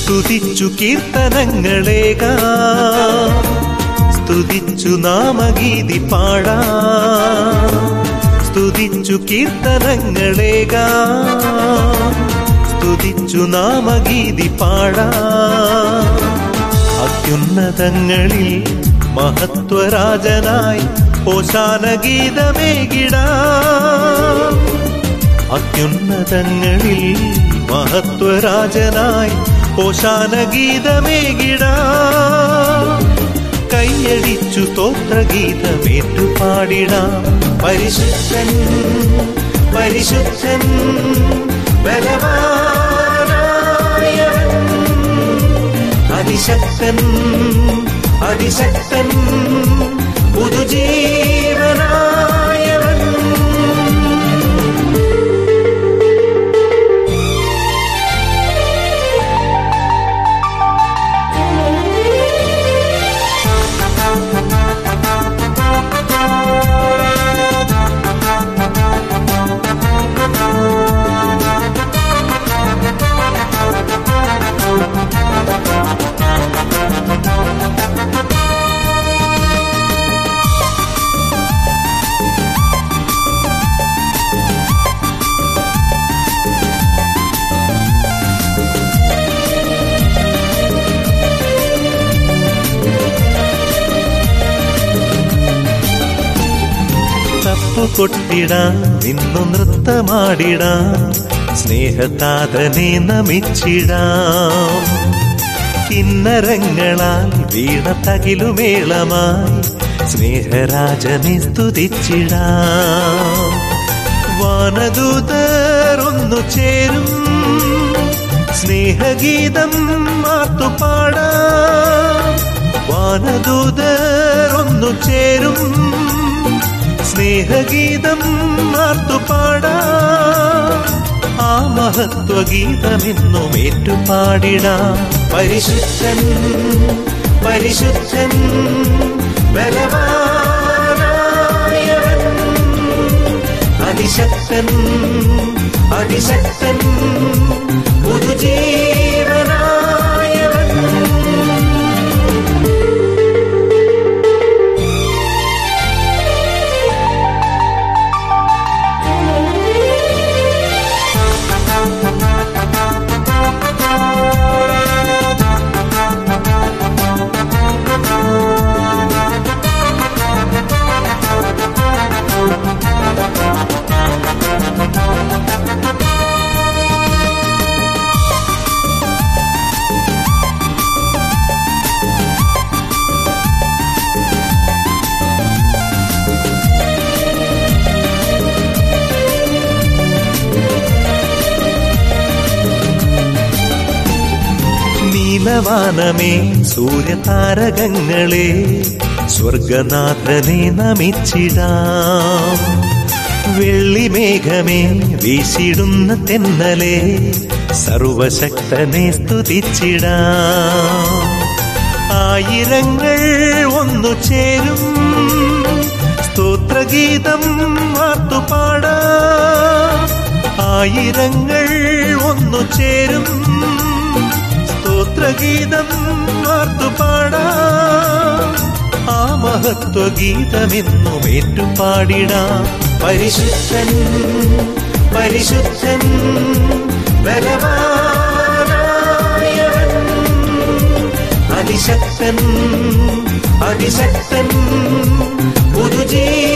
സ്തുതിച്ചു കീർത്തനങ്ങളേകാം, സ്തുതിച്ചു നാമഗീതി പാടാം. സ്തുതിച്ചു കീർത്തനങ്ങളേകാം, സ്തുതിച്ചു നാമഗീതി പാടാം. അത്യുന്നതങ്ങളിൽ മഹത്വരാജനായി ഹോശാന ഗീതമേകിടാം. അത്യുന്നതങ്ങളിൽ മഹത്വരാജനായി ഹോശാന ഗീതമേകിടാം. കൈയടിച്ചു സ്തോത്രഗീതമേറ്റു പാടിടാം. പരിശുദ്ധൻ പരിശുദ്ധൻ ബലവാനായവൻ, അതിശക്തൻ അതിശക്തൻ പുതുജീവനായവൻ. കൊട്ടിടാം, നിന്നു നൃത്തമാടിടാം, സ്നേഹതാതനെ നമിച്ചിടാം. കിന്നരങ്ങളാൽ വീണ തകിലുമേളമായി സ്നേഹരാജനെ സ്തുതിച്ചിടാം. വാനദൂതർ ഒന്നു ചേരും, സ്നേഹഗീതം മാത്തുപാടാം. വാനദൂതർ ഒന്നു ചേരും, സ്നേഹഗീതം മാത്തുപാടാം. ആ മഹത്വഗീതമെന്നും ഏറ്റുപാടിടാം. പരിശുദ്ധൻ പരിശുദ്ധൻ ബലവാനായവൻ, അതിശക്തൻ അതിശക്തൻ പുതുജീവനായവൻ. നീലവാനമേ സൂര്യതാരകങ്ങളെ സ്വർഗനാഥനെ നമിച്ചിടാം. വെള്ളിമേഘമേ വീശിടുന്ന തെന്നലെ സർവശക്തനെ സ്തുതിച്ചിടാം. ആയിരങ്ങൾ ഒന്നു ചേരും, സ്തോത്രഗീതം മാത്തുപാടാം. ആയിരങ്ങൾ ഒന്നു ചേരും, സ്തോത്രഗീതം മാത്തുപാടാം. ആ മഹത്വഗീതമെന്നും ഏറ്റുപാടിടാം. പരിശുദ്ധൻ പരിശുദ്ധൻ ബലവാനായവൻ, അതിശക്തൻ അതിശക്തൻ പുതുജീവനായവൻ.